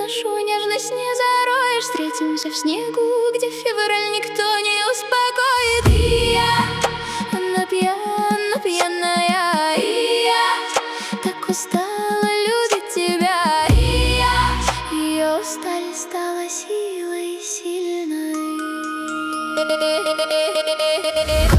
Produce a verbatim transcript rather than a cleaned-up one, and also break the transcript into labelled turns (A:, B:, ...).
A: нашу нежность не зароешь. Встретимся в снегу, где февраль никто не успокоит. И я, она пьяна, пьяная. И я так устала любить тебя. И я, ее усталость стала силой сильной.